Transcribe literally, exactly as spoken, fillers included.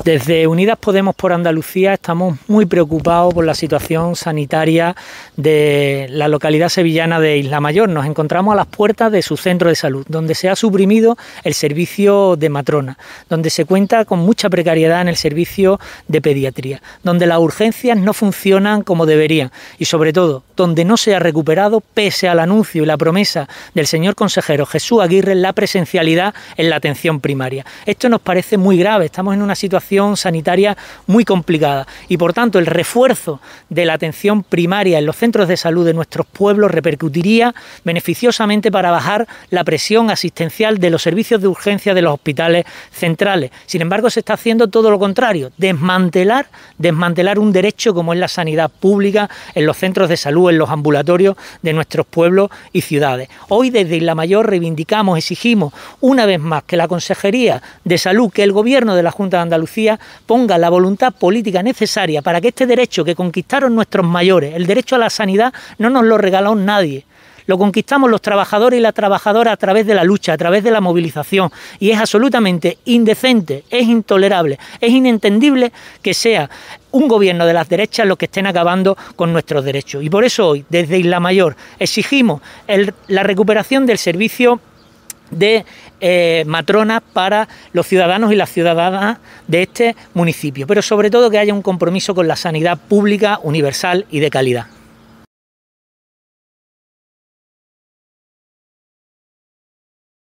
Desde Unidas Podemos por Andalucía estamos muy preocupados por la situación sanitaria de la localidad sevillana de Isla Mayor. Nos encontramos a las puertas de su centro de salud, donde se ha suprimido el servicio de matrona, donde se cuenta con mucha precariedad en el servicio de pediatría, donde las urgencias no funcionan como deberían y, sobre todo, donde no se ha recuperado, pese al anuncio y la promesa del señor consejero Jesús Aguirre, la presencialidad en la atención primaria. Esto nos parece muy grave. Estamos en una situación sanitaria muy complicada y, por tanto, el refuerzo de la atención primaria en los centros de salud de nuestros pueblos repercutiría beneficiosamente para bajar la presión asistencial de los servicios de urgencia de los hospitales centrales. Sin embargo, se está haciendo todo lo contrario, desmantelar, desmantelar un derecho como es la sanidad pública en los centros de salud, en los ambulatorios de nuestros pueblos y ciudades. Hoy, desde Isla Mayor, reivindicamos, exigimos una vez más que la Consejería de Salud, que el Gobierno de la Junta de Andalucía ponga la voluntad política necesaria para que este derecho que conquistaron nuestros mayores, el derecho a la sanidad, no nos lo regaló nadie. Lo conquistamos los trabajadores y las trabajadoras a través de la lucha, a través de la movilización, y es absolutamente indecente, es intolerable, es inentendible que sea un gobierno de las derechas los que estén acabando con nuestros derechos. Y por eso hoy, desde Isla Mayor, exigimos el, la recuperación del servicio de eh, matronas para los ciudadanos y las ciudadanas de este municipio, pero sobre todo que haya un compromiso con la sanidad pública, universal y de calidad.